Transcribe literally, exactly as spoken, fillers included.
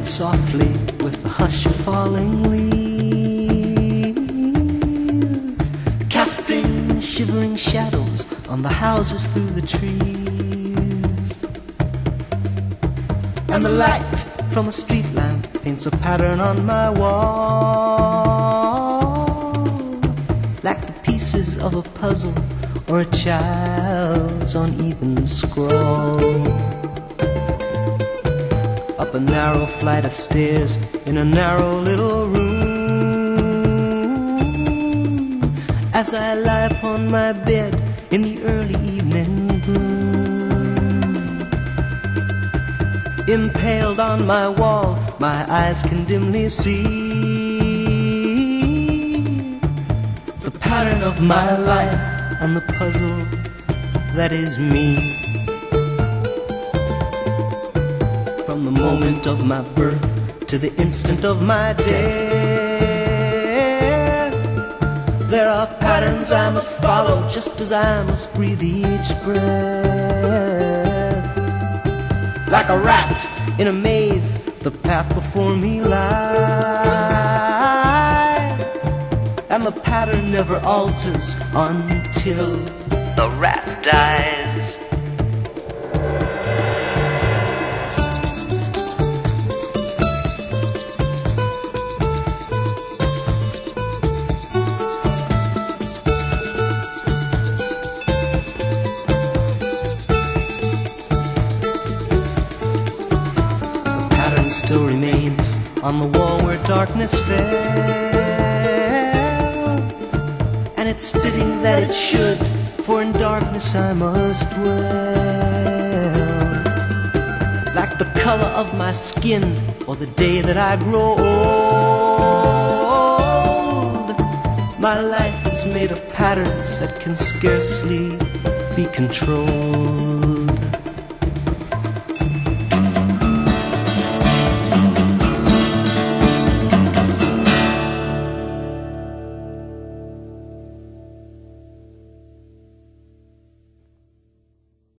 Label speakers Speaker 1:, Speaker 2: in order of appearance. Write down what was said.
Speaker 1: softly with the hush of falling leaves, casting shivering shadows on the houses through the trees. And the light from a street lamp paints a pattern on my wall, like the pieces of a puzzle or a child's uneven scroll. Up a narrow flight of stairs in a narrow little room, as I lie upon my bed in the early evening gloom. Impaled on my wall, my eyes can dimly see the pattern of my life and the puzzle that is me. From the moment of my birth to the instant of my death, there are patterns I must follow, just as I must breathe each breath. Like a rat in a maze, the path before me lies, and the pattern never alters until the rat dies. Still remains on the wall where darkness fell, and it's fitting that it should, for in darkness I must dwell. Like the color of my skin or the day that I grow old, my life is made of patterns that can scarcely be controlled.